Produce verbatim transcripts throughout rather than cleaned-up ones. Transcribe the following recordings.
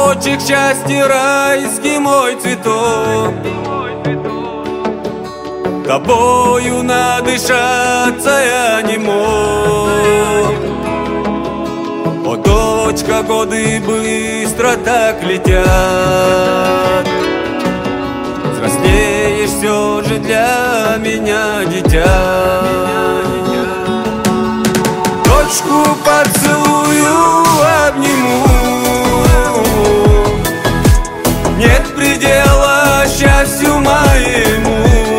цветочек счастья, райский мой цветок. Тобою надышаться я не мог. О, дочка, годы быстро так летят. Взрослеешь все же для меня, дитя. Дочку поцелую, обниму. Нет предела счастью моему.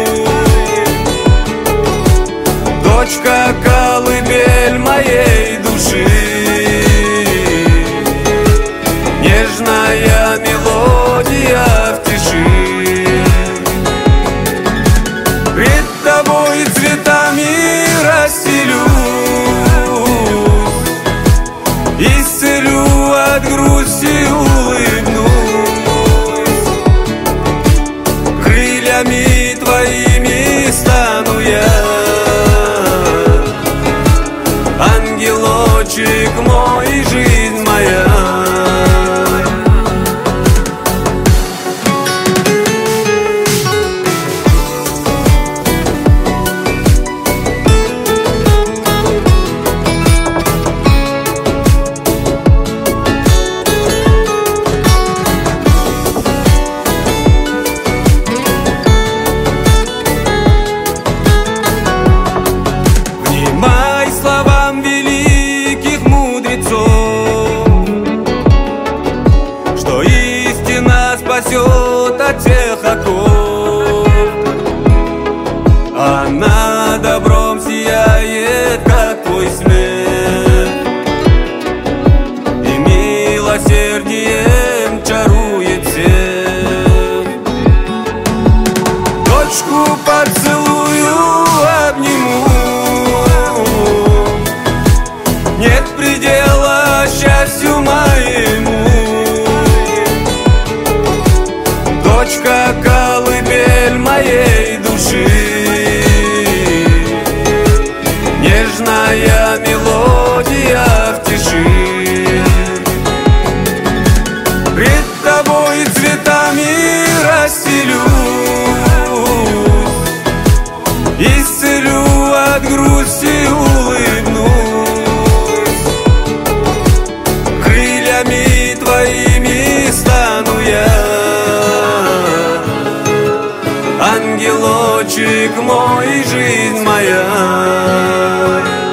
Дочка, колыбель моей души, нежная мелодия в тиши. Пред тобой цветами расстелюсь, исцелю от грусти, улыбнусь. Крыльями твоими стану я, ангелочек мой, жизнь моя. Спасет от всех оков. Она добром сияет, как твой смех, и милосердием чарует всех. Дочку поцелую, обниму. Нет предела счастью моему. Дочка, колыбель моей души, нежная мелодия в тиши. Пред тобой цветами расстелюсь, исцелю от грусти, улыбнусь. Крыльями твоими стану я, ангелочек мой, жизнь моя.